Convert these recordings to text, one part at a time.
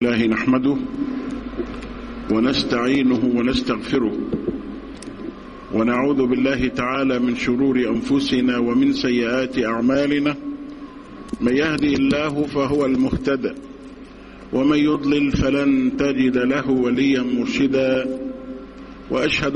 الله نحمده ونستعينه ونستغفره ونعوذ بالله تعالى من شرور أنفسنا ومن سيئات أعمالنا. من يهدي الله فهو المهتدى ومن يضلل فلن تجد له وليا مرشدا. وأشهد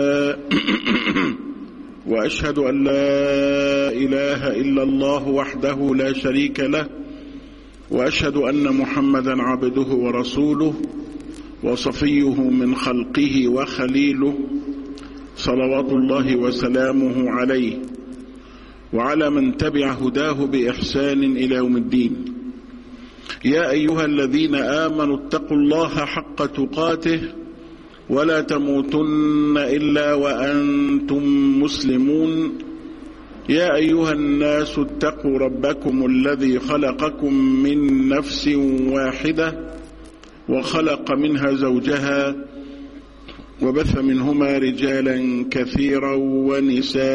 أن لا إله إلا الله وحده لا شريك له، وأشهد أن محمدا عبده ورسوله وصفيه من خلقه وخليله، صلوات الله وسلامه عليه وعلى من تبع هداه بإحسان إلى يوم الدين. يا أيها الذين آمنوا اتقوا الله حق تقاته ولا تموتن إلا وأنتم مسلمون. يا أيها الناس اتقوا ربكم الذي خلقكم من نفس واحدة وخلق منها زوجها وبث منهما رجالا كثيرا ونساء،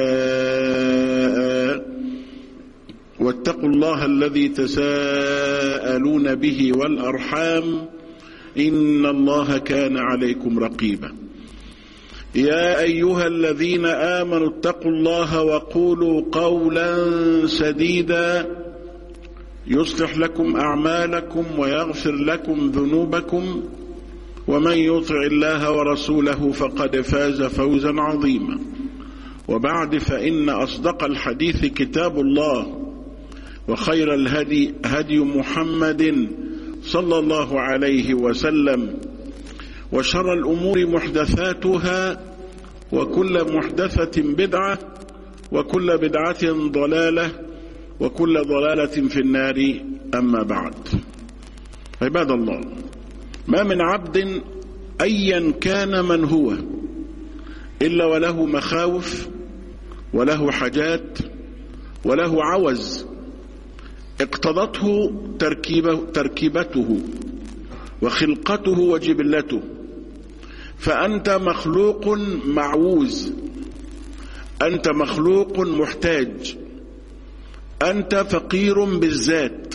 واتقوا الله الذي تساءلون به والأرحام إن الله كان عليكم رقيبا. يا أيها الذين آمنوا اتقوا الله وقولوا قولا سديدا يصلح لكم أعمالكم ويغفر لكم ذنوبكم، ومن يطع الله ورسوله فقد فاز فوزا عظيما. وبعد، فإن أصدق الحديث كتاب الله، وخير الهدي هدي محمد صلى الله عليه وسلم، وشر الأمور محدثاتها، وكل محدثة بدعة، وكل بدعة ضلالة، وكل ضلالة في النار. أما بعد، عباد الله، ما من عبد أيا كان من هو إلا وله مخاوف وله حاجات وله عوز اقتضته تركيبته وخلقته وجبلته. فأنت مخلوق معووز، أنت مخلوق محتاج، أنت فقير بالذات،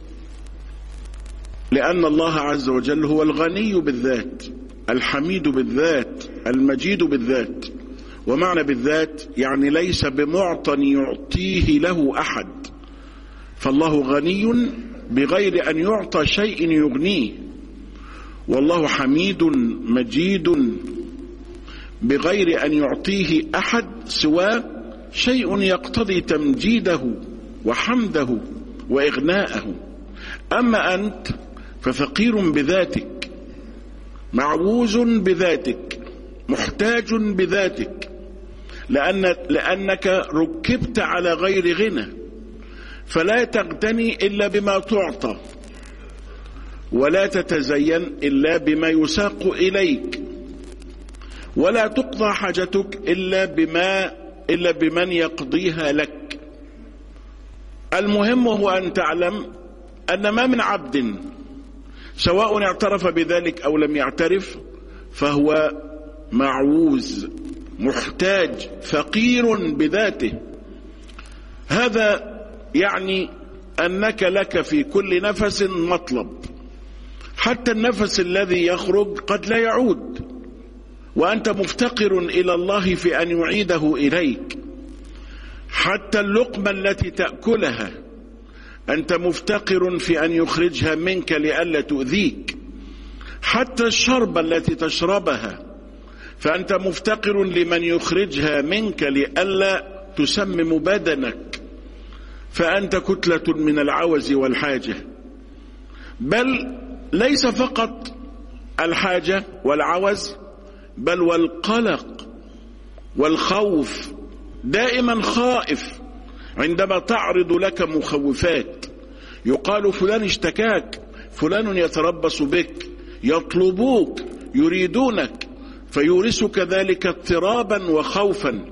لأن الله عز وجل هو الغني بالذات، الحميد بالذات، المجيد بالذات. ومعنى بالذات يعني ليس بمعطى يعطيه له أحد، فالله غني بغير أن يعطى شيء يغنيه، والله حميد مجيد بغير أن يعطيه أحد سواه شيء يقتضي تمجيده وحمده وإغناءه. أما أنت ففقير بذاتك، معووز بذاتك، محتاج بذاتك، لأنك ركبت على غير غنى، فلا تغتني إلا بما تعطى، ولا تتزين إلا بما يساق إليك، ولا تقضى حاجتك إلا بمن يقضيها لك. المهم هو أن تعلم أن ما من عبد سواء اعترف بذلك أو لم يعترف فهو معووز محتاج فقير بذاته. هذا يعني أنك لك في كل نفس مطلب، حتى النفس الذي يخرج قد لا يعود، وأنت مفتقر إلى الله في أن يعيده إليك. حتى اللقمة التي تأكلها أنت مفتقر في أن يخرجها منك لئلا تؤذيك. حتى الشربة التي تشربها فأنت مفتقر لمن يخرجها منك لئلا تسمم بدنك، فأنت كتلة من العوز والحاجة. بل ليس فقط الحاجة والعوز، بل والقلق والخوف. دائما خائف عندما تعرض لك مخوفات، يقال فلان اشتكاك، فلان يتربص بك، يطلبوك، يريدونك، فيورثك ذلك اضطرابا وخوفا.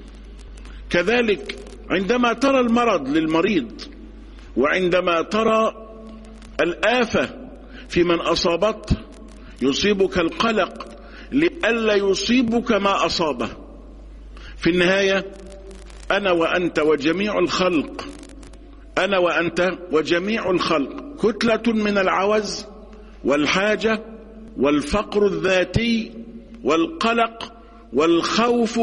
كذلك عندما ترى المرض للمريض، وعندما ترى الآفة في من أصابته، يصيبك القلق لئلا يصيبك ما أصابه. في النهاية أنا وأنت وجميع الخلق، أنا وأنت وجميع الخلق كتلة من العوز والحاجة والفقر الذاتي والقلق والخوف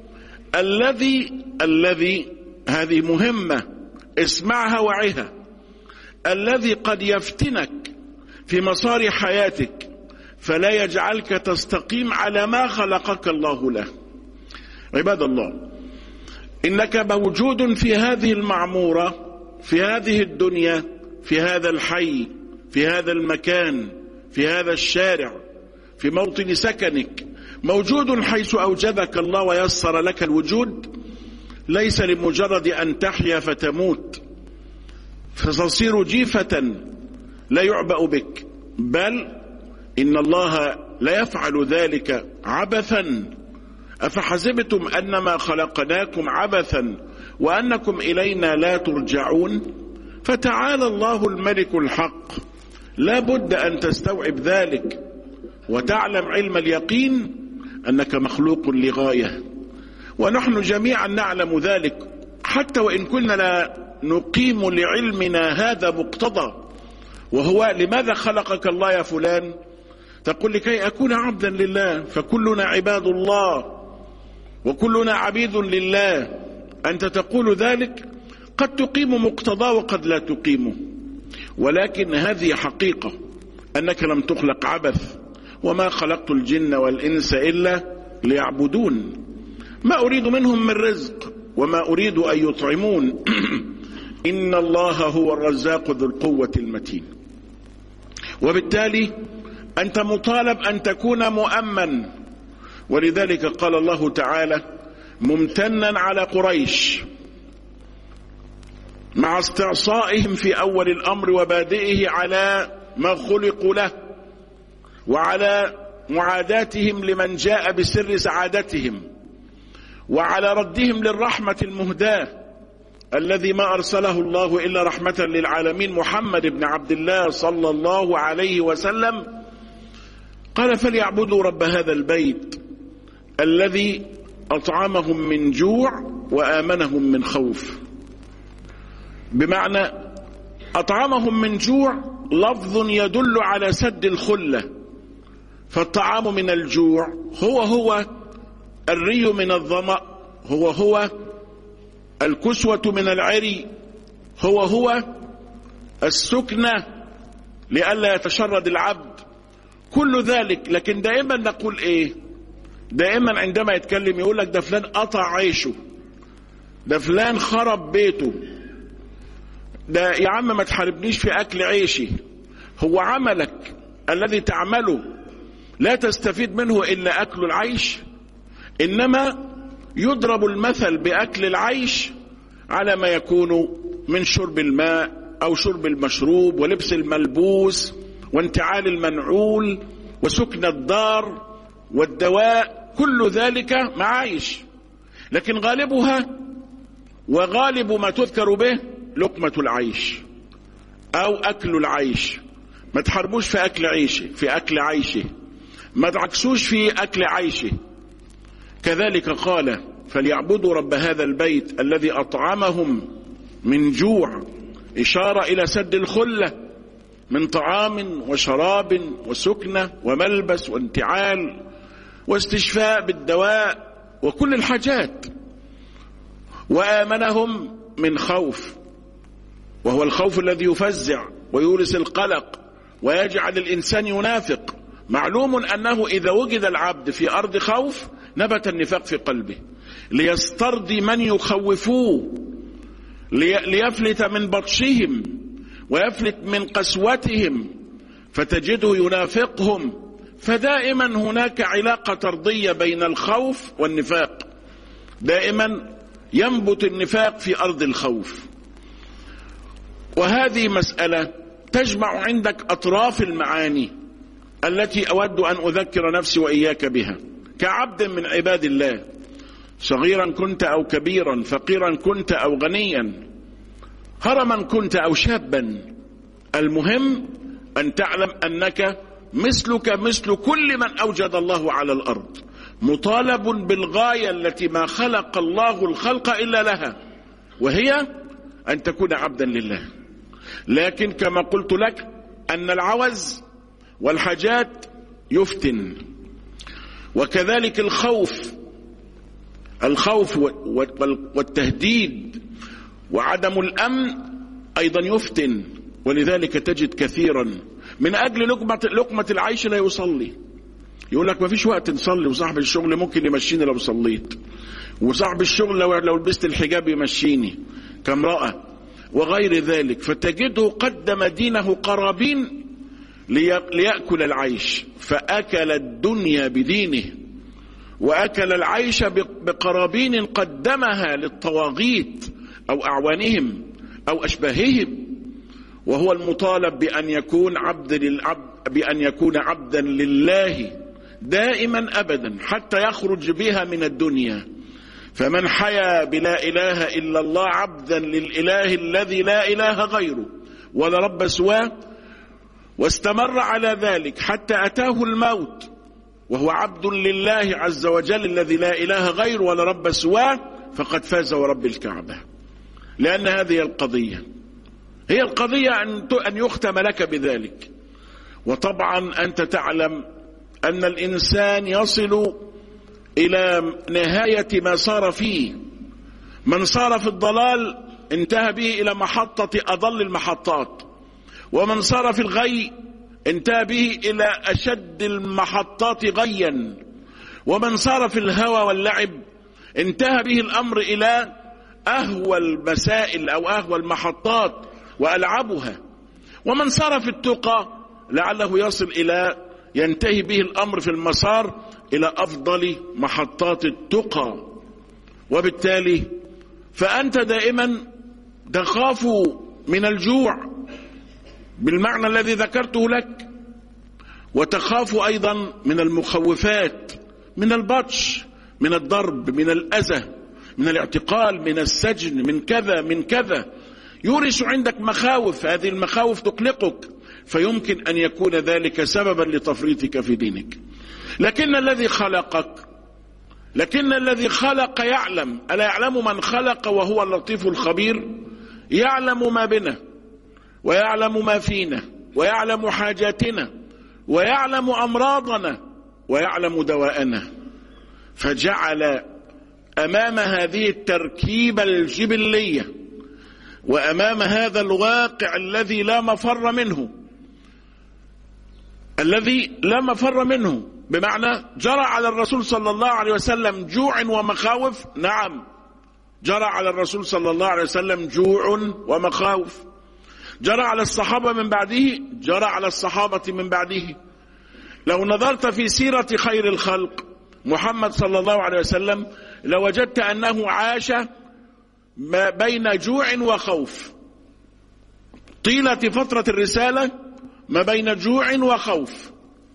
الذي هذه مهمة اسمعها وعيها، الذي قد يفتنك في مسار حياتك فلا يجعلك تستقيم على ما خلقك الله له. عباد الله، إنك موجود في هذه المعمورة، في هذه الدنيا، في هذا الحي، في هذا المكان، في هذا الشارع، في موطن سكنك، موجود حيث أوجدك الله ويسر لك الوجود، ليس لمجرد أن تحيا فتموت فتصير جيفة لا يعبأ بك، بل إن الله لا يفعل ذلك عبثا. أفحسبتم أنما خلقناكم عبثا وأنكم إلينا لا ترجعون؟ فتعالى الله الملك الحق. لا بد أن تستوعب ذلك وتعلم علم اليقين أنك مخلوق لغاية، ونحن جميعا نعلم ذلك، حتى وإن كنا لا نقيم لعلمنا هذا مقتضى، وهو لماذا خلقك الله يا فلان؟ تقول لكي أكون عبدا لله، فكلنا عباد الله وكلنا عبيد لله. أنت تقول ذلك، قد تقيم مقتضى وقد لا تقيمه، ولكن هذه حقيقة أنك لم تخلق عبث. وما خلقت الجن والإنس إلا ليعبدون ما أريد منهم من رزق وما أريد أن يطعمون إن الله هو الرزاق ذو القوة المتين. وبالتالي أنت مطالب أن تكون مؤمن، ولذلك قال الله تعالى ممتنا على قريش مع استعصائهم في أول الأمر وبادئه على ما خلقوا له، وعلى معاداتهم لمن جاء بسر سعادتهم، وعلى ردهم للرحمة المهداة الذي ما أرسله الله إلا رحمة للعالمين محمد بن عبد الله صلى الله عليه وسلم. قال فليعبدوا رب هذا البيت الذي أطعمهم من جوع وآمنهم من خوف. بمعنى أطعمهم من جوع لفظ يدل على سد الخلة، فالطعام من الجوع هو الري من الظمأ، هو الكسوة من العري، هو السكنة لئلا يتشرد العبد، كل ذلك. لكن دائما نقول ايه؟ دائما عندما يتكلم يقول لك ده فلان قطع عيشه، ده فلان خرب بيته، ده يا عم ما تحاربنيش في أكل عيشي. هو عملك الذي تعمله لا تستفيد منه إلا أكل العيش، إنما يضرب المثل بأكل العيش على ما يكون من شرب الماء أو شرب المشروب ولبس الملبوس وانتعال المنعول وسكن الدار والدواء، كل ذلك معايش. لكن غالبها وغالب ما تذكر به لقمة العيش أو أكل العيش. ما تحاربوش في أكل عيشه، في أكل عيشه، ما تعكسوش في أكل عيشه. كذلك قال فليعبدوا رب هذا البيت الذي أطعمهم من جوع، إشارة إلى سد الخلة من طعام وشراب وسكنة وملبس وانتعال واستشفاء بالدواء وكل الحاجات. وآمنهم من خوف، وهو الخوف الذي يفزع ويورث القلق ويجعل الإنسان ينافق. معلوم أنه إذا وجد العبد في أرض خوف نبت النفاق في قلبه، ليسترضي من يخوفوه، ليفلت من بطشهم ويفلت من قسوتهم، فتجده ينافقهم. فدائما هناك علاقة طردية بين الخوف والنفاق، دائما ينبت النفاق في أرض الخوف. وهذه مسألة تجمع عندك أطراف المعاني التي أود أن أذكر نفسي وإياك بها كعبد من عباد الله، صغيرا كنت أو كبيرا، فقيرا كنت أو غنيا، هرما كنت أو شابا. المهم أن تعلم أنك مثلك مثل كل من أوجد الله على الأرض، مطالب بالغاية التي ما خلق الله الخلق إلا لها، وهي أن تكون عبدا لله. لكن كما قلت لك أن العوز والحاجات يفتن. وكذلك الخوف والتهديد وعدم الأمن أيضا يفتن. ولذلك تجد كثيرا من أجل لقمة العيش لا يصلي، يقول لك ما فيش وقت نصلي، وصاحب الشغل ممكن يمشيني لو صليت، وصاحب الشغل لو لبست الحجاب يمشيني كامرأة وغير ذلك. فتجده قدم دينه قرابين ليأكل العيش، فأكل الدنيا بدينه وأكل العيش بقرابين قدمها للطواغيت أو أعوانهم أو أشباههم، وهو المطالب بأن يكون عبدا لله دائما أبدا حتى يخرج بها من الدنيا. فمن حيا بلا إله إلا الله عبدا للإله الذي لا إله غيره ولا رب سواه، واستمر على ذلك حتى أتاه الموت وهو عبد لله عز وجل الذي لا إله غيره ولا رب سواه، فقد فاز ورب الكعبة. لأن هذه القضية هي القضية أن يختم لك بذلك. وطبعا أنت تعلم أن الإنسان يصل إلى نهاية ما صار فيه. من صار في الضلال انتهى به إلى محطة أضل المحطات، ومن صار في الغي انتهى به إلى أشد المحطات غيا، ومن صار في الهوى واللعب انتهى به الأمر إلى أهوى المسائل أو أهوى المحطات وألعبها، ومن صار في التقى لعله يصل إلى ينتهي به الأمر في المسار إلى أفضل محطات التقى. وبالتالي فأنت دائما تخاف من الجوع بالمعنى الذي ذكرته لك، وتخاف أيضا من المخوفات، من البطش، من الضرب، من الأذى، من الاعتقال، من السجن، من كذا من كذا. يورث عندك مخاوف، هذه المخاوف تقلقك، فيمكن أن يكون ذلك سببا لتفريطك في دينك. لكن الذي خلق يعلم. ألا يعلم من خلق وهو اللطيف الخبير؟ يعلم ما بنا ويعلم ما فينا ويعلم حاجاتنا ويعلم أمراضنا ويعلم دواءنا، فجعل أمام هذه التركيبة الجبلية وأمام هذا الواقع الذي لا مفر منه، بمعنى جرى على الرسول صلى الله عليه وسلم جوع ومخاوف. نعم، جرى على الرسول صلى الله عليه وسلم جوع ومخاوف. جرى على الصحابة من بعده، جرى على الصحابة من بعده. لو نظرت في سيرة خير الخلق محمد صلى الله عليه وسلم لوجدت أنه عاش ما بين جوع وخوف طيلة فترة الرسالة، ما بين جوع وخوف.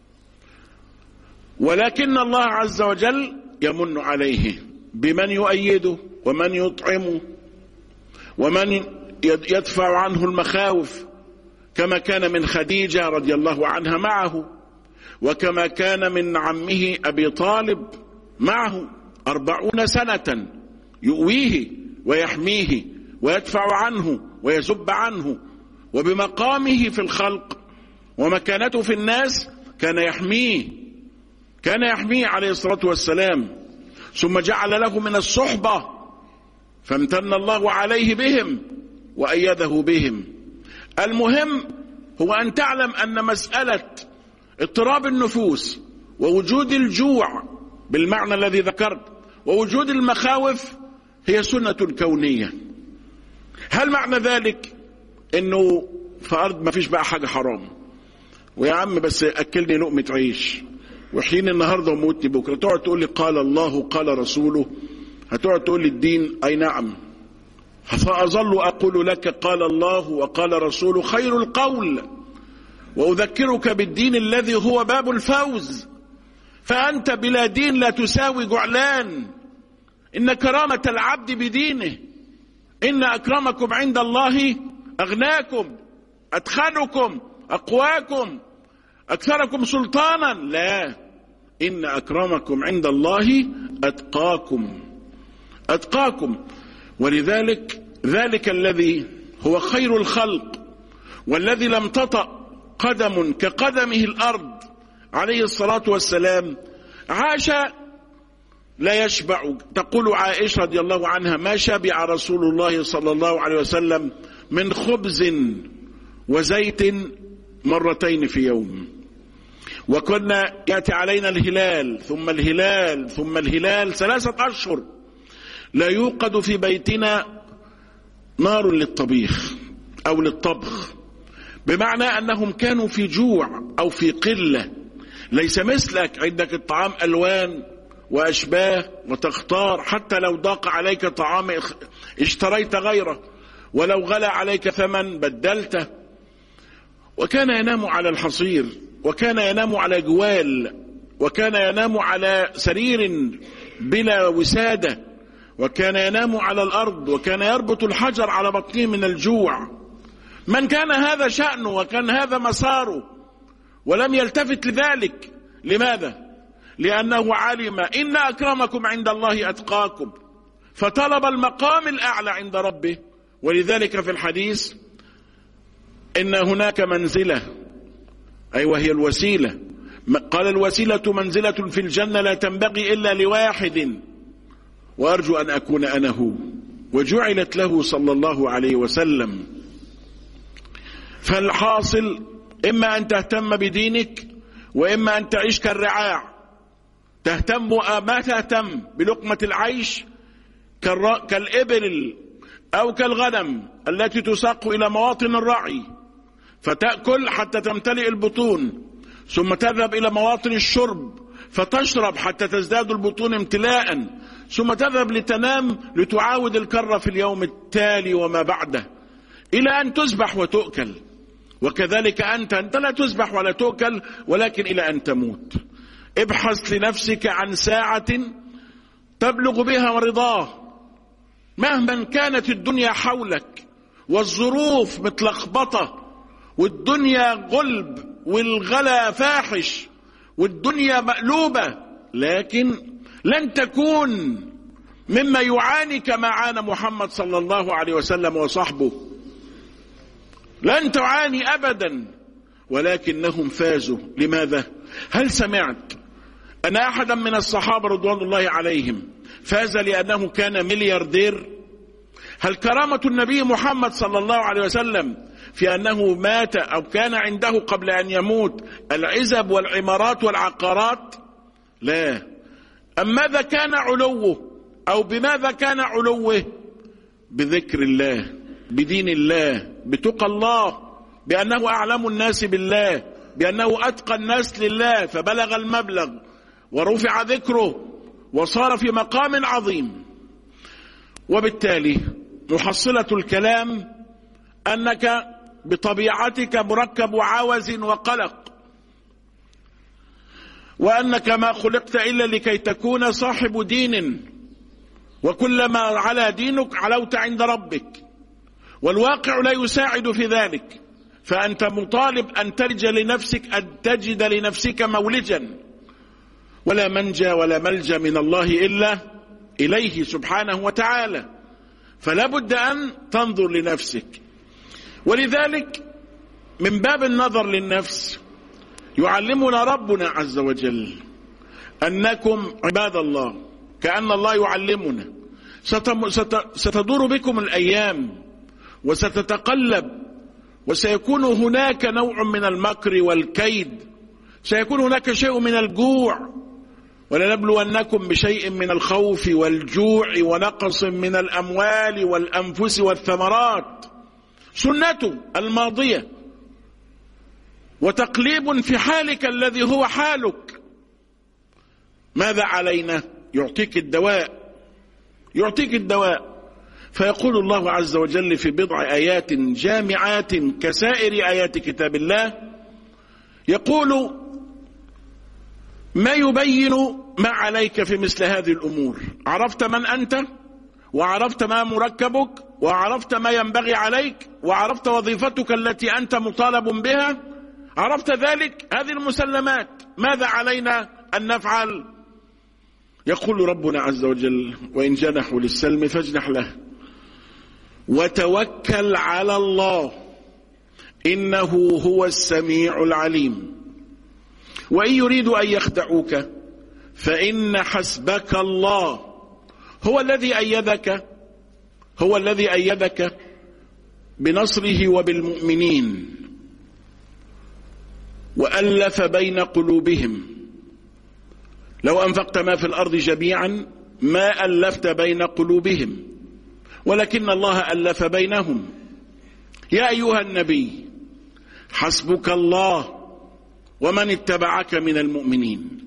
ولكن الله عز وجل يمن عليه بمن يؤيده ومن يطعمه ومن يدفع عنه المخاوف، كما كان من خديجة رضي الله عنها معه، وكما كان من عمه أبي طالب معه 40 سنة يؤويه ويحميه ويدفع عنه ويزب عنه، وبمقامه في الخلق ومكانته في الناس كان يحميه عليه الصلاة والسلام. ثم جعل له من الصحبة فامتن الله عليه بهم وأيده بهم. المهم هو أن تعلم أن مسألة اضطراب النفوس ووجود الجوع بالمعنى الذي ذكرت ووجود المخاوف هي سنة كونية. هل معنى ذلك انه في ارض ما فيش بقى حاجة حرام، ويا عم بس اكلني لقمة عيش وحين النهاردة وموتني بكرة، تقعد تقول لي قال الله قال رسوله، هتقعد تقول لي الدين اي نعم، فأظل أقول لك قال الله وقال رسوله خير القول، وأذكرك بالدين الذي هو باب الفوز. فأنت بلا دين لا تساوي جعلان. إن كرامة العبد بدينه. إن أكرمكم عند الله أغناكم أتخنكم أقواكم أكثركم سلطانا. لا، إن أكرمكم عند الله أتقاكم. ولذلك ذلك الذي هو خير الخلق والذي لم تطأ قدم كقدمه الأرض عليه الصلاة والسلام، عاش لا يشبع. تقول عائشة رضي الله عنها: ما شبع رسول الله صلى الله عليه وسلم من خبز وزيت مرتين في يوم. وكنا يأتي علينا الهلال ثم الهلال ثم الهلال 3 أشهر لا يوقد في بيتنا نار للطبيخ أو للطبخ، بمعنى أنهم كانوا في جوع أو في قلة. ليس مثلك عندك الطعام ألوان وأشباه وتختار، حتى لو ضاق عليك طعام اشتريت غيره، ولو غلى عليك ثمن بدلته. وكان ينام على الحصير، وكان ينام على جوال، وكان ينام على سرير بلا وسادة، وكان ينام على الأرض، وكان يربط الحجر على بطنه من الجوع. من كان هذا شأنه وكان هذا مساره ولم يلتفت لذلك. لماذا؟ لأنه علم إن أكرمكم عند الله أتقاكم، فطلب المقام الأعلى عند ربه. ولذلك في الحديث إن هناك منزلة، أي وهي الوسيلة، قال: الوسيلة منزلة في الجنة لا تنبغي إلا لواحد وأرجو أن أكون أنا هو، وجعلت له صلى الله عليه وسلم. فالحاصل إما أن تهتم بدينك، وإما أن تعيش كالرعاع، تهتم ما تهتم بلقمة العيش كالإبل أو كالغنم التي تساق إلى مواطن الرعي فتأكل حتى تمتلئ البطون، ثم تذهب إلى مواطن الشرب فتشرب حتى تزداد البطون امتلاء، ثم تذهب لتنام لتعاود الكرة في اليوم التالي وما بعده إلى أن تذبح وتؤكل. وكذلك أنت لا تذبح ولا تؤكل، ولكن إلى أن تموت. ابحث لنفسك عن ساعة تبلغ بها رضاه، مهما كانت الدنيا حولك والظروف متلخبطة والدنيا غلب والغلا فاحش والدنيا مقلوبة، لكن لن تكون مما يعاني كما عانى محمد صلى الله عليه وسلم وصحبه. لن تعاني أبدا، ولكنهم فازوا. لماذا؟ هل سمعت أن أحدا من الصحابة رضوان الله عليهم فاز لأنه كان ملياردير؟ هل كرامة النبي محمد صلى الله عليه وسلم في أنه مات أو كان عنده قبل أن يموت العزب والعمارات والعقارات؟ لا. أم ماذا كان علوه، أو بماذا كان علوه؟ بذكر الله، بدين الله، بتقى الله، بأنه أعلم الناس بالله، بأنه أتقى الناس لله فبلغ المبلغ ورفع ذكره وصار في مقام عظيم. وبالتالي محصلة الكلام أنك بطبيعتك مركب عوز وقلق، وأنك ما خلقت إلا لكي تكون صاحب دين، وكلما على دينك علوت عند ربك، والواقع لا يساعد في ذلك. فأنت مطالب أن تجد لنفسك مولجا، ولا منجى ولا ملجأ من الله إلا إليه سبحانه وتعالى. فلا بد أن تنظر لنفسك. ولذلك من باب النظر للنفس يعلمنا ربنا عز وجل أنكم عباد الله، كأن الله يعلمنا ستدور بكم الأيام وستتقلب، وسيكون هناك نوع من المكر والكيد، سيكون هناك شيء من الجوع، ولنبلونكم بشيء من الخوف والجوع ونقص من الأموال والأنفس والثمرات، سنته الماضية، وتقليب في حالك الذي هو حالك. ماذا علينا؟ يعطيك الدواء. فيقول الله عز وجل في بضع آيات جامعات كسائر آيات كتاب الله، يقول ما يبين ما عليك في مثل هذه الأمور. عرفت من أنت، وعرفت ما مركبك، وعرفت ما ينبغي عليك، وعرفت وظيفتك التي أنت مطالب بها، عرفت ذلك، هذه المسلمات، ماذا علينا أن نفعل؟ يقول ربنا عز وجل وإن جنحوا للسلم فاجنح له وتوكل على الله إنه هو السميع العليم. وإن يريدوا أن يخدعوك فإن حسبك الله هو الذي أيدك بنصره وبالمؤمنين وألف بين قلوبهم. لو أنفقت ما في الأرض جميعا ما ألفت بين قلوبهم ولكن الله ألف بينهم. يا أيها النبي حسبك الله ومن اتبعك من المؤمنين.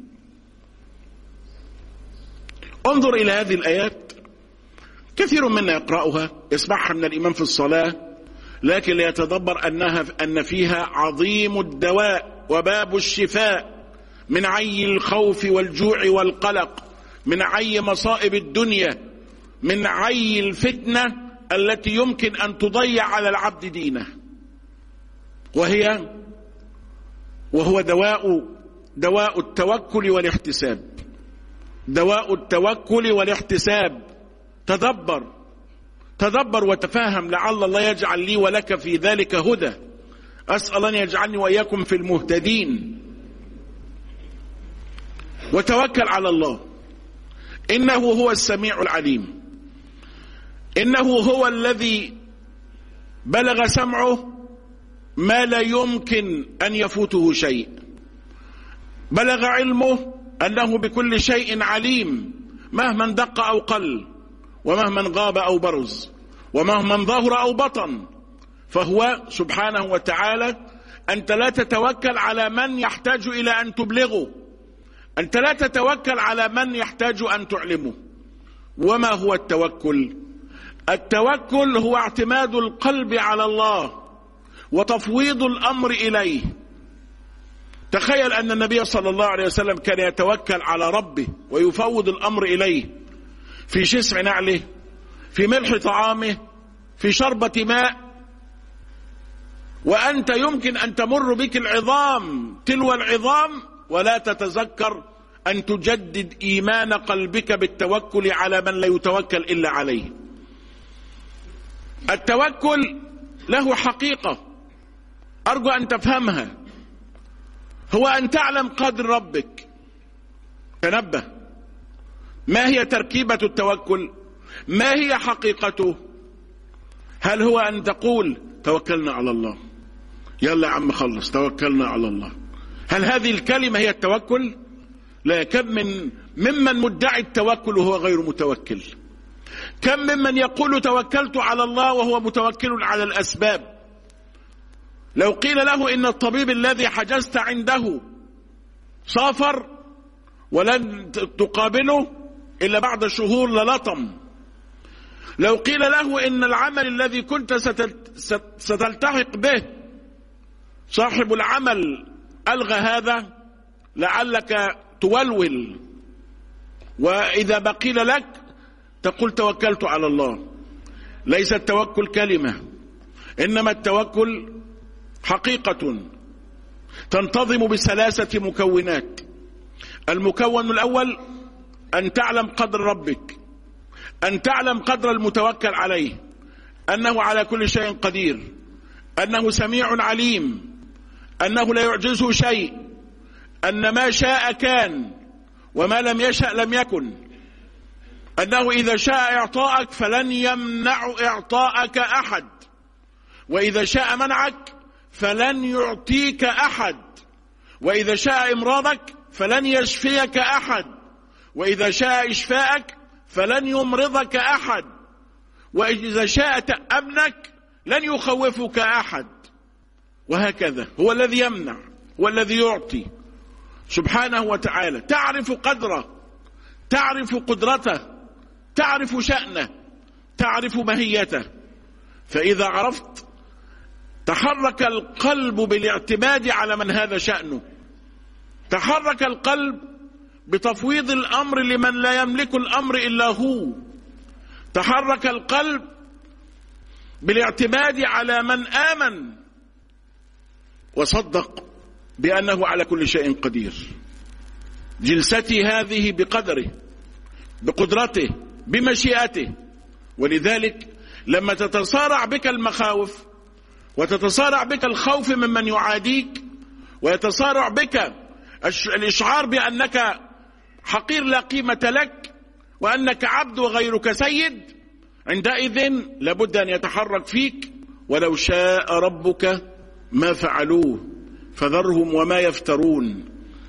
انظر إلى هذه الآيات، كثير منا يقرأها يسمعها من الإمام في الصلاة، لكن لا يتدبر أن فيها عظيم الدواء وباب الشفاء من عي الخوف والجوع والقلق، من عي مصائب الدنيا، من عي الفتنة التي يمكن أن تضيع على العبد دينه، وهو دواء التوكل والاحتساب. دواء التوكل والاحتساب. تدبر وتفهم، لعل الله يجعل لي ولك في ذلك هدى. أسأل أن يجعلني وإياكم في المهتدين. وتوكل على الله، إنه هو السميع العليم. إنه هو الذي بلغ سمعه ما لا يمكن أن يفوته شيء، بلغ علمه أنه بكل شيء عليم، مهما دق أو قل، ومهما غاب أو برز، ومهما ظهر أو بطن. فهو سبحانه وتعالى أنت لا تتوكل على من يحتاج إلى أن تبلغه، أنت لا تتوكل على من يحتاج أن تعلمه. وما هو التوكل؟ التوكل هو اعتماد القلب على الله وتفويض الأمر إليه. تخيل أن النبي صلى الله عليه وسلم كان يتوكل على ربه ويفوض الأمر إليه في شسع نعله، في ملح طعامه، في شربة ماء، وأنت يمكن أن تمر بك العظام تلو العظام ولا تتذكر أن تجدد إيمان قلبك بالتوكل على من لا يتوكل إلا عليه. التوكل له حقيقة أرجو أن تفهمها، هو أن تعلم قدر ربك. تنبه، ما هي تركيبة التوكل؟ ما هي حقيقته؟ هل هو أن تقول توكلنا على الله، يلا يا عم خلص توكلنا على الله؟ هل هذه الكلمة هي التوكل؟ لا. كم ممن مدعي التوكل وهو غير متوكل، كم ممن يقول توكلت على الله وهو متوكل على الأسباب. لو قيل له إن الطبيب الذي حجزت عنده سافر ولن تقابله إلا بعد شهور للطم، لو قيل له إن العمل الذي كنت ستلتحق به صاحب العمل ألغى هذا لعلك تولول، وإذا بقيل لك تقول توكلت على الله. ليس التوكل كلمة، إنما التوكل حقيقة تنتظم بثلاثة مكونات. المكون الأول أن تعلم قدر ربك، أن تعلم قدر المتوكل عليه، أنه على كل شيء قدير، أنه سميع عليم، أنه لا يعجزه شيء، أن ما شاء كان وما لم يشأ لم يكن، أنه إذا شاء إعطاءك فلن يمنع إعطاءك أحد، وإذا شاء منعك فلن يعطيك أحد، وإذا شاء إمراضك فلن يشفيك أحد، وإذا شاء إشفاءك فلن يمرضك أحد، وإذا شاء تأمنك لن يخوفك أحد، وهكذا. هو الذي يمنع، هو الذي يعطي سبحانه وتعالى. تعرف قدره، تعرف قدرته، تعرف شأنه، تعرف ماهيته. فإذا عرفت تحرك القلب بالاعتماد على من هذا شأنه، تحرك القلب بتفويض الأمر لمن لا يملك الأمر إلا هو، تحرك القلب بالاعتماد على من آمن وصدق بأنه على كل شيء قدير. جلستي هذه بقدره، بقدرته، بمشيئته. ولذلك لما تتصارع بك المخاوف وتتصارع بك الخوف ممن يعاديك، ويتصارع بك الإشعار بأنك حقير لا قيمة لك، وأنك عبد وغيرك سيد، عندئذ لابد أن يتحرك فيك ولو شاء ربك ما فعلوه فذرهم وما يفترون.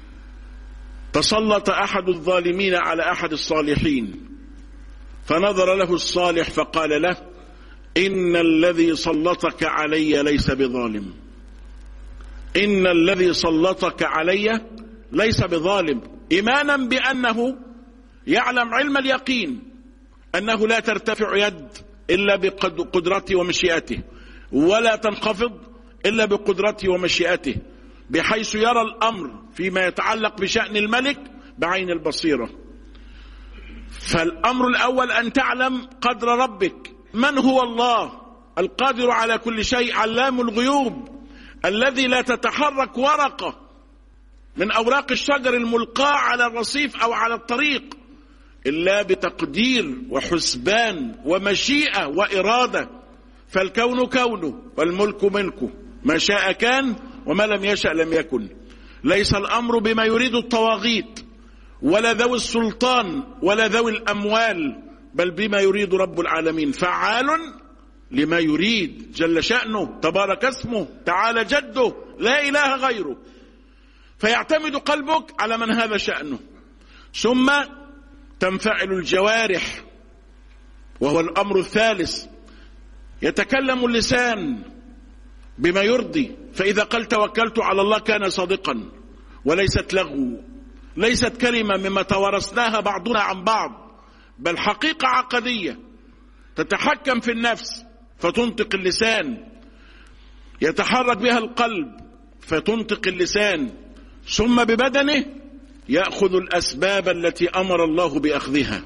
تسلط أحد الظالمين على أحد الصالحين فنظر له الصالح فقال له: إن الذي سلطك علي ليس بظالم، إن الذي سلطك علي ليس بظالم، إيمانا بأنه يعلم علم اليقين أنه لا ترتفع يد إلا بقدرته ومشيئته، ولا تنخفض إلا بقدرته ومشيئته، بحيث يرى الأمر فيما يتعلق بشأن الملك بعين البصيرة. فالأمر الأول أن تعلم قدر ربك، من هو الله القادر على كل شيء، علام الغيوب، الذي لا تتحرك ورقة من أوراق الشجر الملقاة على الرصيف أو على الطريق إلا بتقدير وحسبان ومشيئة وإرادة. فالكون كونه والملك ملكه، ما شاء كان وما لم يشأ لم يكن. ليس الأمر بما يريد الطواغيت ولا ذوي السلطان ولا ذوي الأموال، بل بما يريد رب العالمين، فعال لما يريد جل شأنه، تبارك اسمه، تعالى جده، لا إله غيره. فيعتمد قلبك على من هذا شأنه، ثم تنفعل الجوارح، وهو الأمر الثالث. يتكلم اللسان بما يرضي، فإذا قال توكلت على الله كان صادقا، وليست لغو، ليست كلمة مما توارثناها بعضنا عن بعض، بل حقيقة عقدية تتحكم في النفس فتنطق اللسان، يتحرك بها القلب فتنطق اللسان، ثم ببدنه يأخذ الأسباب التي أمر الله بأخذها.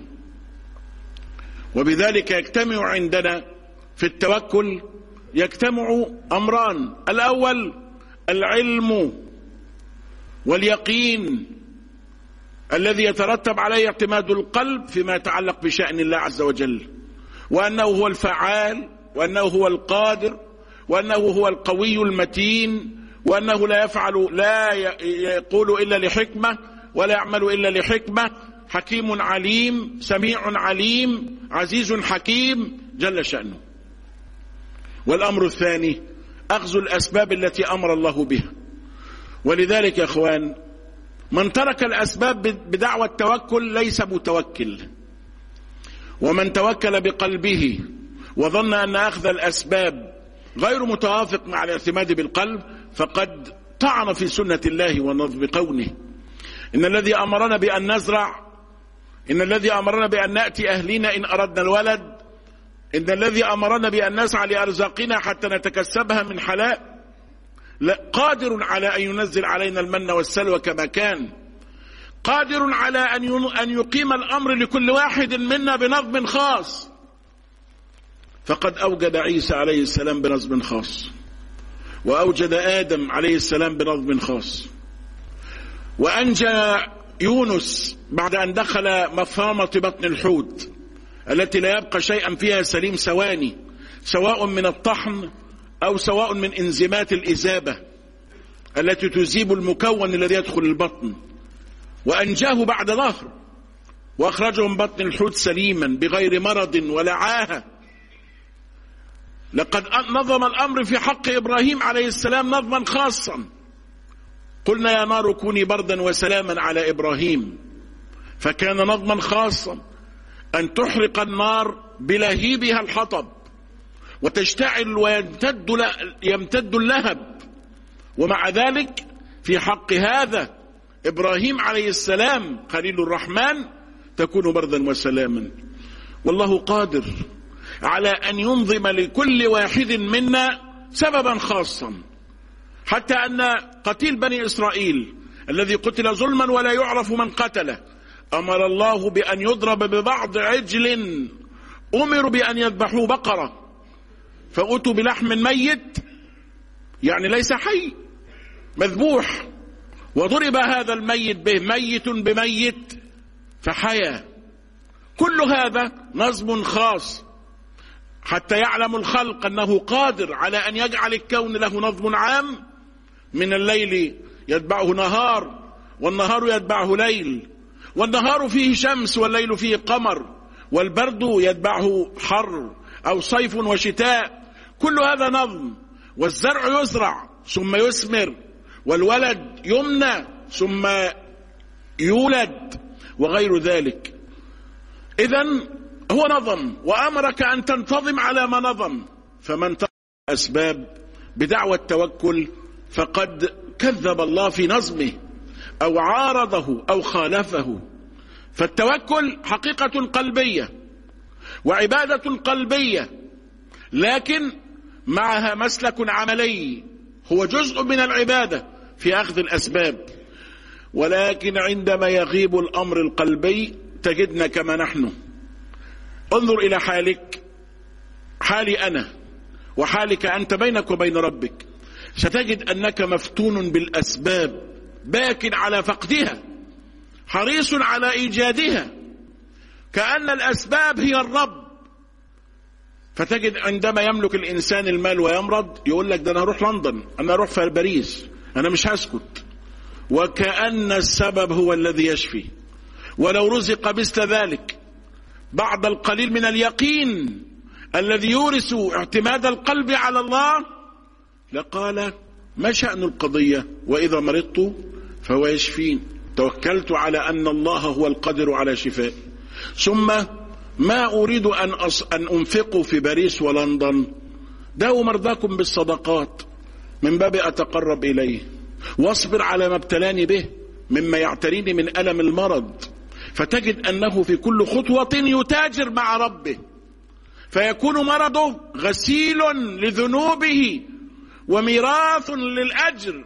وبذلك يجتمع عندنا في التوكل يجتمع أمران: الأول العلم واليقين الذي يترتب عليه اعتماد القلب فيما يتعلق بشأن الله عز وجل، وأنه هو الفعال، وأنه هو القادر، وأنه هو القوي المتين، وأنه لا يفعل لا يقول إلا لحكمة ولا يعمل إلا لحكمة، حكيم عليم، سميع عليم، عزيز حكيم جل شأنه. والأمر الثاني أخذ الأسباب التي أمر الله بها. ولذلك يا أخوان، من ترك الأسباب بدعوى التوكل ليس متوكل، ومن توكل بقلبه وظن أن أخذ الأسباب غير متوافق مع الاعتماد بالقلب فقد طعن في سنة الله ونظم قوله: إن الذي أمرنا بأن نزرع، إن الذي أمرنا بأن نأتي أهلنا إن أردنا الولد، إن الذي أمرنا بأن نسعى لأرزاقنا حتى نتكسبها من حلال، قادر على أن ينزل علينا المن والسلوى كما كان، قادر على أن يقيم الأمر لكل واحد منا بنظم خاص. فقد أوجد عيسى عليه السلام بنظم خاص، وأوجد آدم عليه السلام بنظم خاص، وأنجى يونس بعد أن دخل مفرمة بطن الحوت التي لا يبقى شيئا فيها سليم ثواني، سواء من الطحن أو سواء من إنزيمات الإذابة التي تذيب المكون الذي يدخل البطن، وأنجاه بعد ظهر وأخرجه من بطن الحوت سليما بغير مرض ولا عاهة. لقد نظم الأمر في حق إبراهيم عليه السلام نظما خاصا: قلنا يا نار كوني بردا وسلاما على إبراهيم، فكان نظما خاصا أن تحرق النار بلهيبها الحطب وتشتعل ويمتد اللهب، ومع ذلك في حق هذا إبراهيم عليه السلام خليل الرحمن تكون بردا وسلاما. والله قادر على أن ينظم لكل واحد منا سببا خاصا، حتى أن قتيل بني إسرائيل الذي قتل ظلما ولا يعرف من قتله أمر الله بأن يضرب ببعض عجل، أمروا بأن يذبحوا بقرة فأتوا بلحم ميت، يعني ليس حي، مذبوح، وضرب هذا الميت به، ميت بميت فحيا. كل هذا نظم خاص حتى يعلم الخلق أنه قادر على أن يجعل الكون له نظم عام، من الليل يتبعه نهار، والنهار يتبعه ليل، والنهار فيه شمس والليل فيه قمر، والبرد يتبعه حر أو صيف وشتاء، كل هذا نظم. والزرع يزرع ثم يثمر، والولد يمنى ثم يولد، وغير ذلك. إذن هو نظم، وأمرك أن تنتظم على ما نظم. فمن ترك الأسباب بدعوى التوكل فقد كذب الله في نظمه أو عارضه أو خالفه. فالتوكل حقيقة قلبية وعبادة قلبية، لكن معها مسلك عملي هو جزء من العبادة في أخذ الأسباب. ولكن عندما يغيب الأمر القلبي تجدنا كما نحن. انظر إلى حالك، حالي أنا وحالك أنت بينك وبين ربك، ستجد أنك مفتون بالأسباب، باك على فقدها، حريص على إيجادها، كأن الأسباب هي الرب. فتجد عندما يملك الإنسان المال ويمرض يقول لك ده أنا هروح لندن، أنا هروح في باريس، أنا مش هسكت، وكأن السبب هو الذي يشفي. ولو رزق مثل ذلك بعد القليل من اليقين الذي يورث اعتماد القلب على الله لقال ما شأن القضية، وإذا مرضت فهو يشفين، توكلت على أن الله هو القادر على شفائي. ثم ما أريد أن أنفق في باريس ولندن، داووا مرضاكم بالصدقات من باب أتقرب إليه، واصبر على ما ابتلاني به مما يعتريني من ألم المرض. فتجد أنه في كل خطوة يتاجر مع ربه، فيكون مرضه غسيل لذنوبه وميراث للأجر.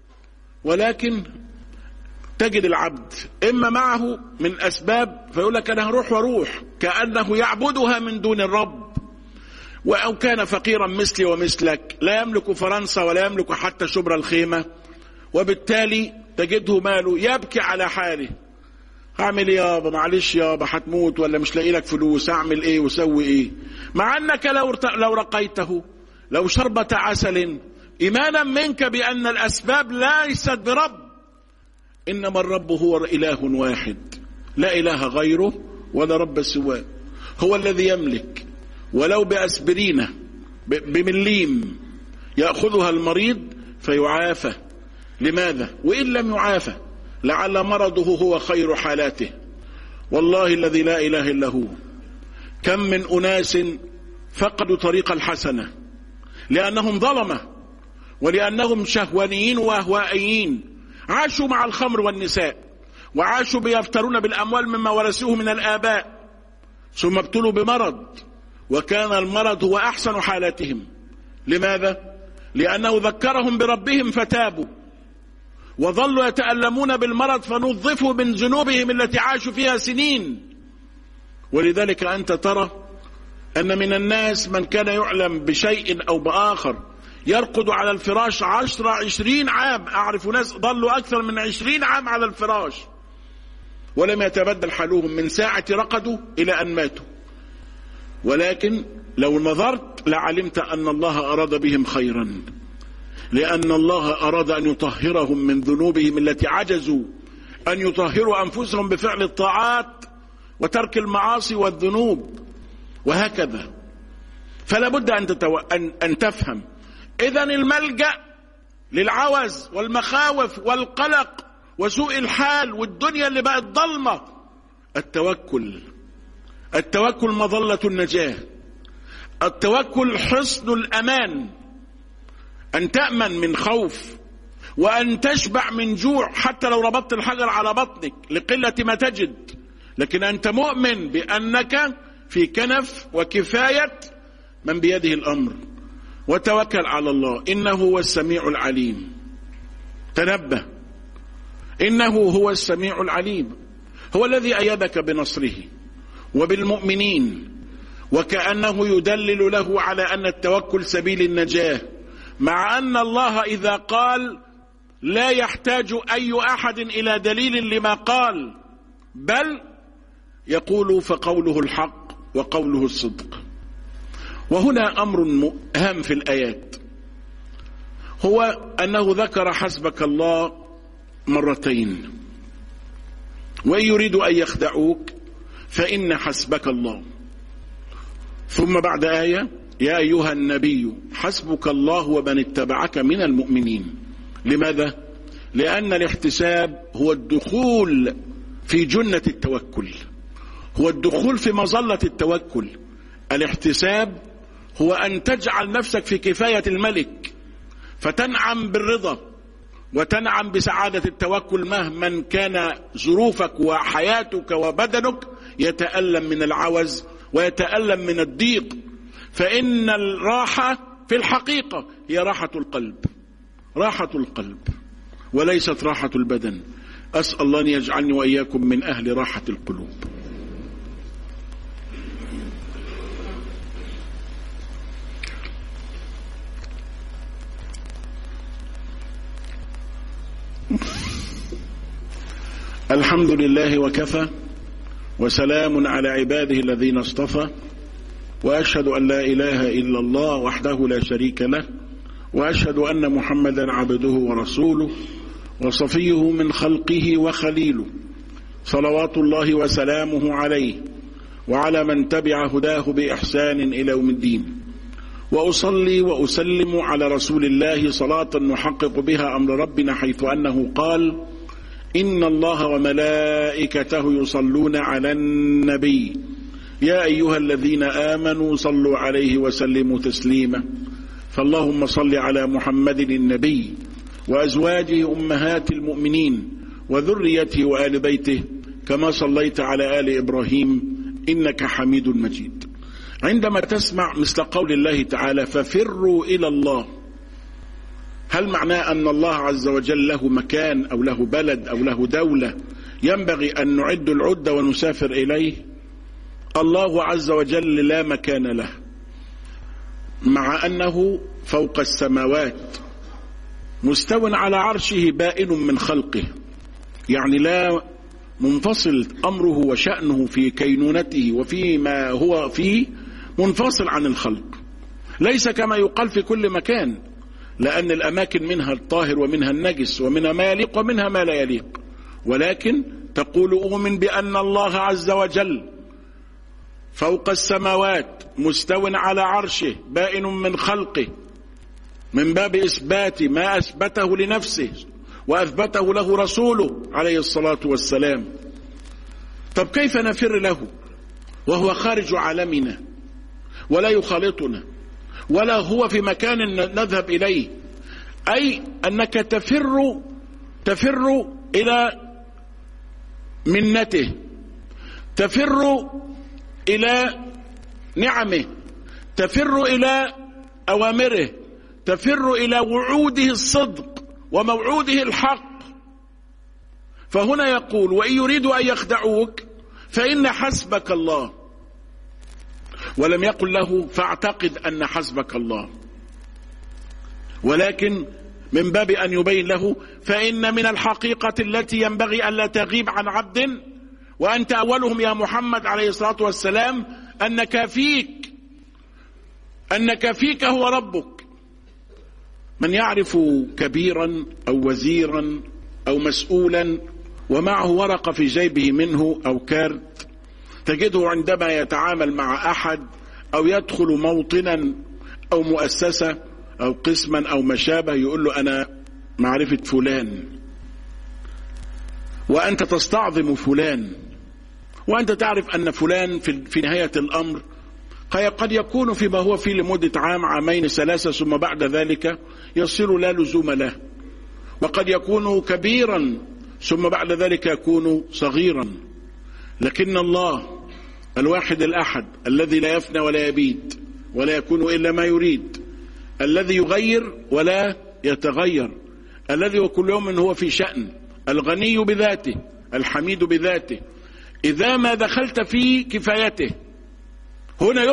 ولكن تجد العبد إما معه من أسباب فيقول لك أنا هروح كأنه يعبدها من دون الرب، أو كان فقيرا مثلي ومثلك لا يملك فرنسا ولا يملك حتى شبر الخيمة، وبالتالي تجده ماله يبكي على حاله. هعمل ايه يابا، معلش يابا هتموت، ولا مش لاقي لك فلوس، اعمل ايه وسوي ايه. مع انك لو رقيته، لو شربة عسل ايمانا منك بان الاسباب ليست برب، انما الرب هو اله واحد لا اله غيره ولا رب سواه، هو الذي يملك ولو بأسبرينة بمليم يأخذها المريض فيعافى. لماذا؟ وإن لم يعافى لعل مرضه هو خير حالاته. والله الذي لا إله إلا هو، كم من أناس فقدوا طريق الحسنة لأنهم ظلمة ولأنهم شهوانيين وأهوائيين، عاشوا مع الخمر والنساء، وعاشوا بيفترون بالأموال مما ورثوه من الآباء، ثم ابتلوا بمرض وكان المرض هو أحسن حالاتهم. لماذا؟ لأنه ذكرهم بربهم فتابوا، وظلوا يتألمون بالمرض فنظفوا من ذنوبهم التي عاشوا فيها سنين. ولذلك أنت ترى أن من الناس من كان يعلم بشيء أو بآخر يرقد على الفراش 10-20 عام. أعرف ناس ظلوا أكثر من 20 عام على الفراش ولم يتبدل حالهم من ساعة رقدوا إلى أن ماتوا. ولكن لو نظرت لعلمت أن الله أراد بهم خيرا، لأن الله أراد أن يطهرهم من ذنوبهم التي عجزوا أن يطهروا أنفسهم بفعل الطاعات وترك المعاصي والذنوب، وهكذا. فلا بد أن تفهم إذن الملجأ للعوز والمخاوف والقلق وسوء الحال والدنيا اللي بقت ضلمة التوكل مظلة النجاة، التوكل حصن الأمان، أن تأمن من خوف وأن تشبع من جوع حتى لو ربطت الحجر على بطنك لقلة ما تجد، لكن أنت مؤمن بأنك في كنف وكفاية من بيده الأمر. وتوكل على الله إنه هو السميع العليم. تنبه، إنه هو السميع العليم، هو الذي أيدك بنصره وبالمؤمنين، وكأنه يدلل له على أن التوكل سبيل النجاة، مع أن الله إذا قال لا يحتاج أي أحد إلى دليل لما قال، بل يقول فقوله الحق وقوله الصدق. وهنا أمر هام في الآيات، هو أنه ذكر حسبك الله مرتين، وإن يريدوا أن يخدعوك فإن حسبك الله، ثم بعد آية يا أيها النبي حسبك الله ومن اتبعك من المؤمنين. لماذا؟ لأن الاحتساب هو الدخول في جنة التوكل، هو الدخول في مظلة التوكل. الاحتساب هو أن تجعل نفسك في كفاية الملك فتنعم بالرضا وتنعم بسعادة التوكل مهما كان ظروفك وحياتك وبدنك يتألم من العوز ويتألم من الضيق. فإن الراحة في الحقيقة هي راحة القلب، راحة القلب وليست راحة البدن. أسأل الله أن يجعلني وإياكم من أهل راحة القلوب. الحمد لله وكفى، وسلام على عباده الذين اصطفى، وأشهد أن لا إله إلا الله وحده لا شريك له، وأشهد أن محمدا عبده ورسوله وصفيه من خلقه وخليله، صلوات الله وسلامه عليه وعلى من تبع هداه بإحسان إلى يوم الدين. وأصلي وأسلم على رسول الله صلاة نحقق بها أمر ربنا، حيث أنه قال إن الله وملائكته يصلون على النبي يا أيها الذين آمنوا صلوا عليه وسلموا تسليما. فاللهم صل على محمد النبي وأزواجه أمهات المؤمنين وذريته وآل بيته كما صليت على آل إبراهيم إنك حميد مجيد. عندما تسمع مثل قول الله تعالى ففروا إلى الله، هل معناه أن الله عز وجل له مكان أو له بلد أو له دولة ينبغي أن نعد العدة ونسافر إليه؟ الله عز وجل لا مكان له، مع أنه فوق السماوات مستو على عرشه بائن من خلقه، يعني لا منفصل أمره وشأنه في كينونته وفيما هو فيه منفصل عن الخلق، ليس كما يقال في كل مكان، لأن الأماكن منها الطاهر ومنها النجس ومنها ما يليق ومنها ما لا يليق، ولكن تقول أؤمن بأن الله عز وجل فوق السماوات مستو على عرشه بائن من خلقه، من باب إثبات ما أثبته لنفسه وأثبته له رسوله عليه الصلاة والسلام. طب كيف نفر له وهو خارج عالمنا ولا يخالطنا ولا هو في مكان نذهب إليه؟ أي أنك تفر إلى منته، تفر إلى نعمه، تفر إلى أوامره، تفر إلى وعوده الصدق وموعوده الحق. فهنا يقول وإن يريدوا أن يخدعوك فإن حسبك الله، ولم يقل له فاعتقد أن حسبك الله، ولكن من باب أن يبين له فإن من الحقيقة التي ينبغي أن لا تغيب عن عبد وأنت أولهم يا محمد عليه الصلاة والسلام أنك فيك هو ربك. من يعرف كبيرا أو وزيرا أو مسؤولا ومعه ورقة في جيبه منه أو كارت، تجده عندما يتعامل مع أحد أو يدخل موطنا أو مؤسسة أو قسما أو ما شابه يقول له أنا معرفة فلان، وأنت تستعظم فلان، وأنت تعرف أن فلان في نهاية الأمر قد يكون فيما هو فيه لمدة عام عامين ثلاثة ثم بعد ذلك يصير لا لزوم له، وقد يكون كبيرا ثم بعد ذلك يكون صغيرا. لكن الله الواحد الأحد الذي لا يفنى ولا يبيد ولا يكون إلا ما يريد، الذي يغير ولا يتغير، الذي وكل يوم هو في شأن، الغني بذاته الحميد بذاته، إذا ما دخلت في كفايته. هنا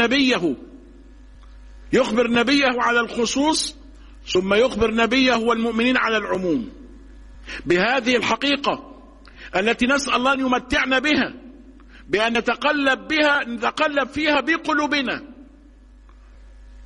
يخبر نبيه على الخصوص، ثم يخبر نبيه والمؤمنين على العموم بهذه الحقيقة التي نسأل الله أن يمتعنا بها، بأن نتقلب فيها بقلوبنا،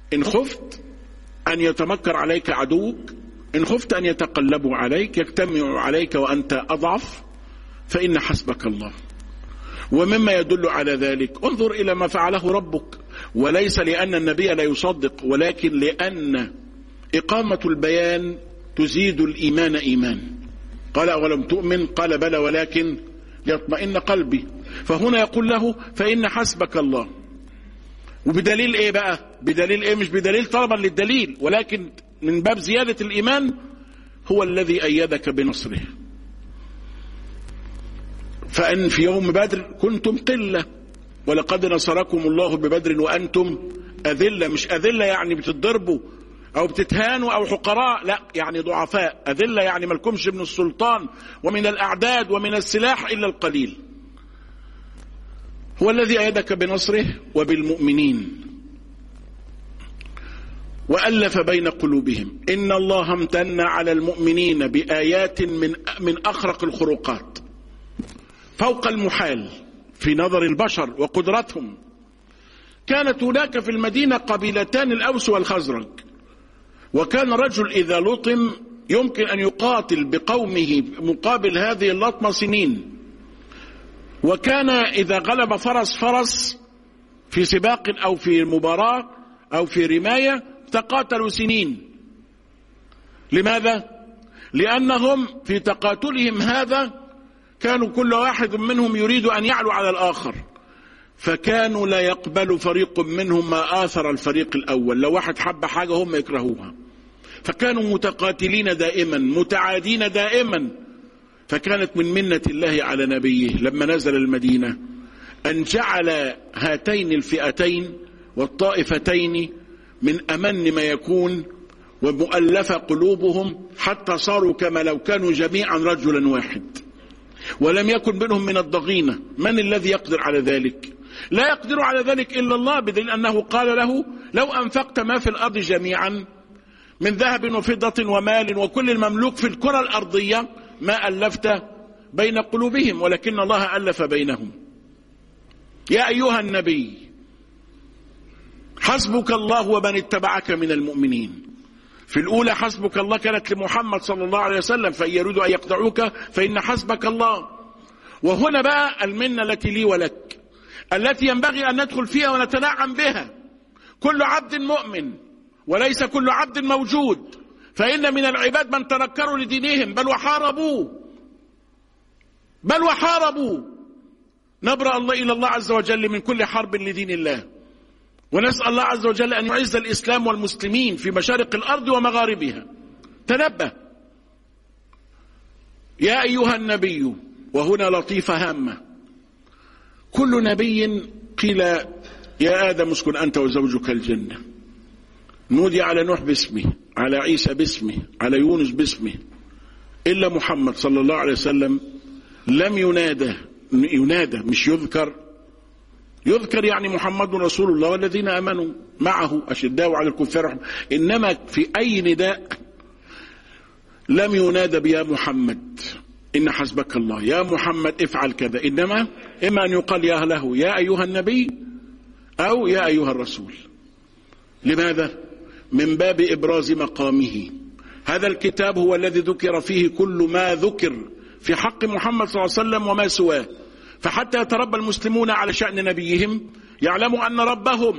إن خفت أن يتمكر عليك عدوك، إن خفت أن يتقلبوا عليك يجتمعوا عليك وأنت أضعف، فإن حسبك الله. ومما يدل على ذلك انظر إلى ما فعله ربك، وليس لأن النبي لا يصدق، ولكن لأن إقامة البيان تزيد الإيمان إيمان. قال أولم تؤمن؟ قال بلى ولكن يطمئن قلبي. فهنا يقول له فإن حسبك الله. وبدليل إيه بقى؟ بدليل إيه؟ مش بدليل طلبا للدليل، ولكن من باب زيادة الإيمان. هو الذي أيدك بنصره. فإن في يوم بدر كنتم قلة ولقد نصركم الله ببدر وأنتم أذلة. مش أذلة يعني بتضربوا أو بتتهانوا أو حقراء، لا، يعني ضعفاء. أذلة يعني ملكمش من السلطان ومن الأعداد ومن السلاح إلا القليل. هو الذي أيدك بنصره وبالمؤمنين وألف بين قلوبهم. إن الله امتن على المؤمنين بآيات من أخرق الخروقات فوق المحال في نظر البشر وقدرتهم. كانت هناك في المدينة قبيلتان، الأوس والخزرج، وكان رجل إذا لطم يمكن أن يقاتل بقومه مقابل هذه اللطمة سنين. وكان إذا غلب فرس في سباق أو في مباراة أو في رماية تقاتلوا سنين. لماذا؟ لأنهم في تقاتلهم هذا كانوا كل واحد منهم يريد أن يعلو على الآخر، فكانوا لا يقبل فريق منهم ما آثر الفريق الأول. لو واحد حب حاجة هم يكرهوها، فكانوا متقاتلين دائما متعادين دائما. فكانت من منة الله على نبيه لما نزل المدينة أن جعل هاتين الفئتين والطائفتين من أمن ما يكون ومؤلف قلوبهم، حتى صاروا كما لو كانوا جميعا رجلا واحد، ولم يكن منهم من الضغينة. من الذي يقدر على ذلك؟ لا يقدر على ذلك إلا الله، بدليل أنه قال له لو أنفقت ما في الأرض جميعا من ذهب وفضة ومال وكل المملوك في الكرة الأرضية ما ألفت بين قلوبهم، ولكن الله ألف بينهم. يا أيها النبي حسبك الله ومن اتبعك من المؤمنين. في الأولى حسبك الله كانت لمحمد صلى الله عليه وسلم، فإن يريدوا أن يقطعوك فإن حسبك الله. وهنا بقى المنة التي لي ولك، التي ينبغي أن ندخل فيها ونتنعم بها. كل عبد مؤمن وليس كل عبد موجود، فإن من العباد من تنكروا لدينهم بل وحاربوا. نبرأ الله إلى الله عز وجل من كل حرب لدين الله، ونسأل الله عز وجل أن يعز الإسلام والمسلمين في مشارق الأرض ومغاربها. تنبه يا أيها النبي. وهنا لطيفة هامة. كل نبي قيل يا آدم اسكن أنت وزوجك الجنة، نودي على نوح باسمه، على عيسى باسمه، على يونس باسمه، إلا محمد صلى الله عليه وسلم لم ينادى مش يذكر يعني محمد رسول الله والذين آمنوا معه أشداء على الكفار، إنما في أي نداء لم ينادى بيا محمد إن حسبك الله، يا محمد افعل كذا، إنما إما أن يقال يا له يا أيها النبي أو يا أيها الرسول. لماذا؟ من باب إبراز مقامه. هذا الكتاب هو الذي ذكر فيه كل ما ذكر في حق محمد صلى الله عليه وسلم وما سواه، فحتى يتربى المسلمون على شأن نبيهم يعلموا أن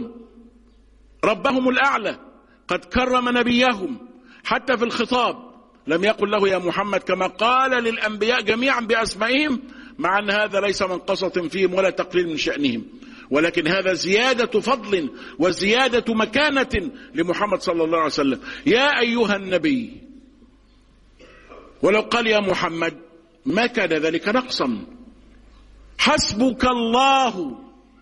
ربهم الأعلى قد كرم نبيهم حتى في الخطاب، لم يقل له يا محمد كما قال للأنبياء جميعا بأسمائهم، مع أن هذا ليس منقصة فيهم ولا تقليل من شأنهم، ولكن هذا زيادة فضل وزيادة مكانة لمحمد صلى الله عليه وسلم. يا أيها النبي. ولو قال يا محمد ما كان ذلك نقصا. حسبك الله،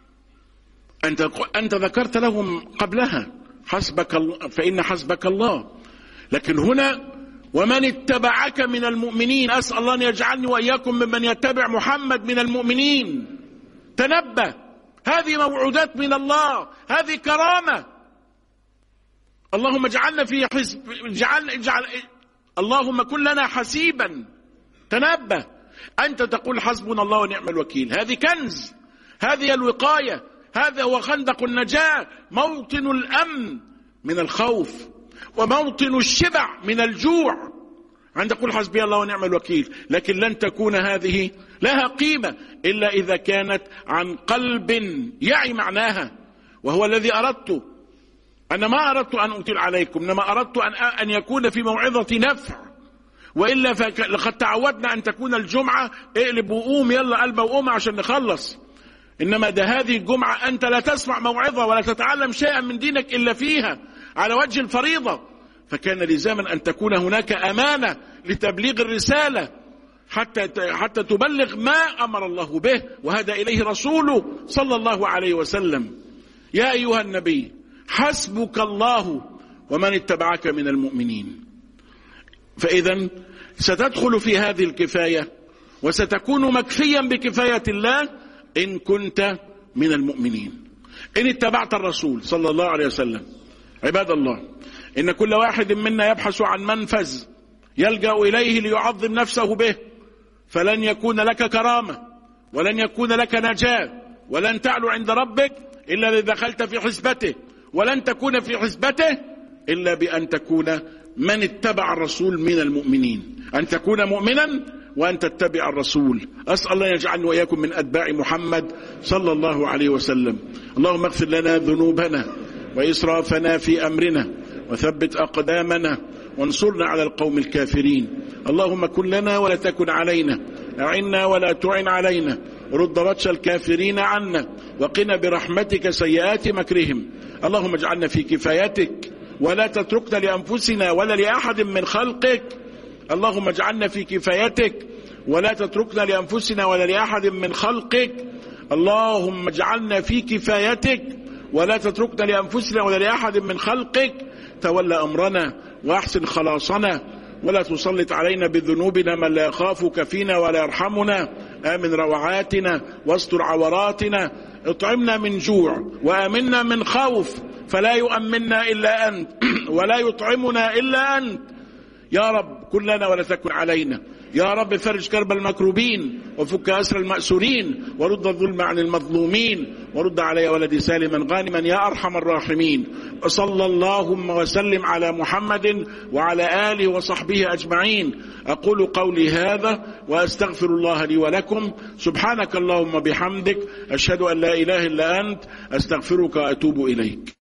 أنت ذكرت لهم قبلها فإن حسبك الله، لكن هنا ومن اتبعك من المؤمنين. أسأل الله أن يجعلني وإياكم ممن يتبع محمد من المؤمنين. تنبه، هذه موعودات من الله، هذه كرامة. اللهم اجعلنا في حزب، اللهم كن لنا حسيبا. تنبه، أنت تقول حسبنا الله ونعم الوكيل، هذه كنز، هذه الوقاية، هذا هو خندق النجاة، موطن الأمن من الخوف، وموطن الشبع من الجوع عند قول حسبي الله ونعم الوكيل. لكن لن تكون هذه لها قيمة إلا إذا كانت عن قلب يعي معناها، وهو الذي أردت. أنا ما أردت أن أطيل عليكم، إنما أردت أن يكون في موعظة نفع، وإلا لقد تعودنا أن تكون الجمعة اقلب وقوم، يلا قلب وقوم عشان نخلص. إنما ده هذه الجمعة أنت لا تسمع موعظة ولا تتعلم شيئا من دينك إلا فيها على وجه الفريضة. فكان لزاما أن تكون هناك أمانة لتبليغ الرسالة حتى تبلغ ما أمر الله به وهدى إليه رسوله صلى الله عليه وسلم. يا أيها النبي حسبك الله ومن اتبعك من المؤمنين. فإذا ستدخل في هذه الكفاية وستكون مكفيا بكفاية الله إن كنت من المؤمنين، إن اتبعت الرسول صلى الله عليه وسلم. عباد الله، إن كل واحد منا يبحث عن منفذ يلجأ إليه ليعظم نفسه به، فلن يكون لك كرامة ولن يكون لك نجاة ولن تعلو عند ربك إلا إذا دخلت في حسبته، ولن تكون في حسبته إلا بأن تكون من اتبع الرسول من المؤمنين، أن تكون مؤمنا وأن تتبع الرسول. أسأل الله يجعلني وإياكم من أتباع محمد صلى الله عليه وسلم. اللهم اغفر لنا ذنوبنا وإسرافنا في أمرنا وثبت أقدامنا وانصرنا على القوم الكافرين. اللهم كن لنا ولا تكن علينا، أعنا ولا تعن علينا، رد بطش الكافرين عنا، وقنا برحمتك سيئات مكرهم. اللهم اجعلنا في كفايتك ولا تتركنا لأنفسنا ولا لأحد من خلقك. اللهم اجعلنا في كفايتك ولا تتركنا لأنفسنا ولا لأحد من خلقك. اللهم اجعلنا في كفايتك ولا تتركنا لأنفسنا ولا لأحد من خلقك. تولى أمرنا وأحسن خلاصنا ولا تسلط علينا بذنوبنا من لا يخافك فينا ولا يرحمنا. آمن روعاتنا واستر عوراتنا. اطعمنا من جوع وآمنا من خوف، فلا يؤمننا إلا أنت ولا يطعمنا إلا أنت. يا رب كن لنا ولا تكن علينا. يا رب فرج كرب المكروبين وفك أسر المأسورين ورد الظلم عن المظلومين ورد علي ولدي سالما غانما يا أرحم الراحمين. وصلى اللهم وسلم على محمد وعلى آله وصحبه أجمعين. أقول قولي هذا وأستغفر الله لي ولكم. سبحانك اللهم بحمدك، أشهد أن لا إله إلا أنت، أستغفرك وأتوب إليك.